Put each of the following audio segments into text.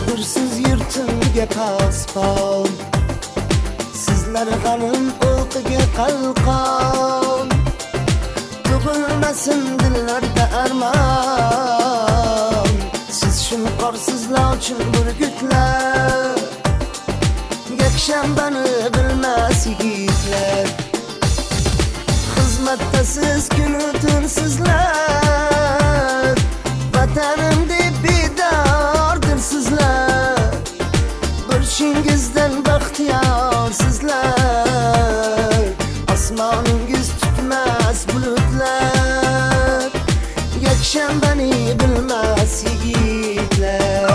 hırsiz yurtimga paspon, sizlar g'anim o'qiga qalqon, tug'ilmasin dillarda armon. Siz shunqorsizlar uchun burgutlar, yakshanbani bilmas yigitlar. Xizmatda siz kunu tun sizlar, vatanim deb bedordir sizlar. Burchingizdan baxtiyor sizlar, osmoningiz tutmas bulutlar, yakshanbani bilmas yigitlar.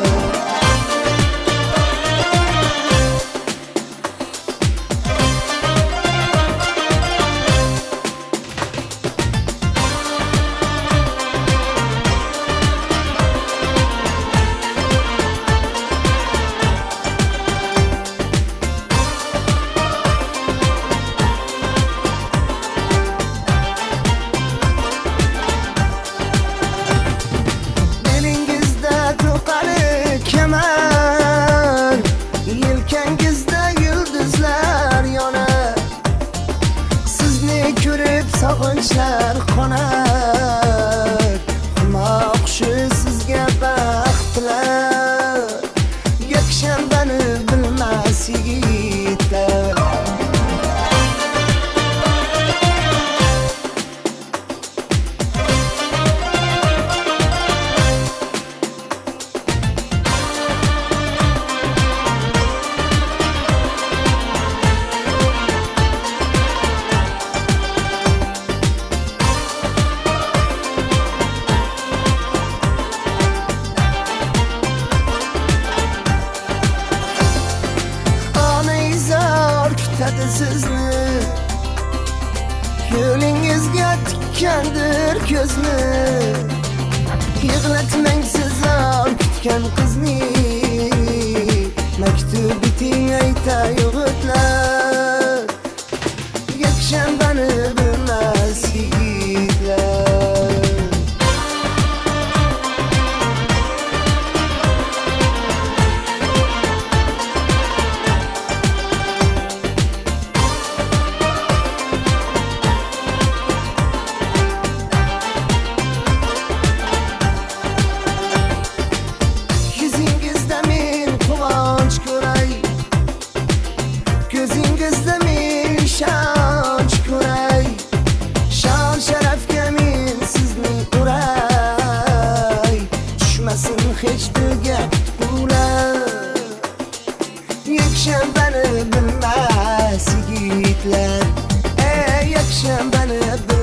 Sog'inchlar qo'nar, xumoqshi sizga baxtlar, yakshanbani bilmas yigitlar. Sizni yo'lingizga tikkandir ko'zni, yig'latmang sizlar kutgan qizni. Maktub biting aytay o'g'itlar, yakshanbani bilmas yigitlar. Ko'zingizda men ishonch ko'ray, shon sharafga men sizni uray, tushmasin hech dilga qutqular, yakshanbani bilmas yigitlar, yakshanbani